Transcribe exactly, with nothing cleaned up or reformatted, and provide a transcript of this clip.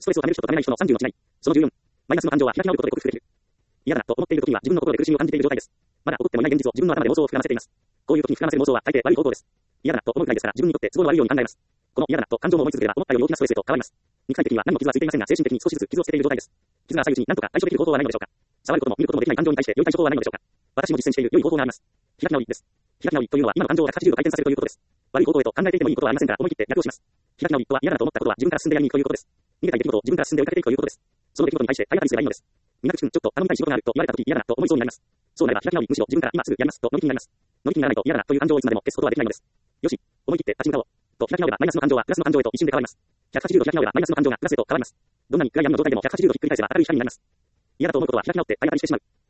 ストレスをためる人とためない人のさんじゅうの違い。そのじゅうよん。マイナスの感情は開き直ることで克服できる。嫌だなと思っている時には自分の心で苦しみを感じている状態です。まだ起こってもいない現実を自分の頭で妄想を膨らませています。こういう時に膨らませる妄想は大抵悪い方向です。嫌だなと思うくらいですから自分にとって都合の悪いように考えます。この嫌だなと感情も思い続ければ思ったより大きなストレスへと変わります。肉体的には何も傷はついていませんが精神的に少しずつ傷をつけている状態です。傷が浅いうちに何とか対処できる方法はないのでしょうか。触ることも見ることもできない感情に対して良い対処法はないのでしょうか。私も実践している良い方法があります。開き直りです。開き直りというのは今の感情をひゃくはちじゅうど回転させるということです。悪い方向へと考えていてもいいことはありませんから思い切って逆をします。開き直りとは嫌だなと思ったことは自分から進んでやりに行くということです。逃げたい出来事を自分から進んで追いかけていくということです。その出来事に対して体当たりすればいいのです。皆口くんちょっと頼みたい仕事があると言われた時嫌だなと思いそうになります。そうなれば開き直りむしろ自分から今すぐやりますと乗り気になります。乗り気にならないと嫌だなという感情をいつまでも消すことはできないのです。よし、思い切って立ち向かおう。と開き直ればマイナスの感情はプラスの感情へと一瞬で変わります。ひゃくはちじゅうど開き直ればマイナスの感情がプラスへと変わります。どんなに暗闇の状態でもひゃくはちじゅうどひっくり返せば明るい光になります。嫌だと思うことは開き直って体当たりしてしまう。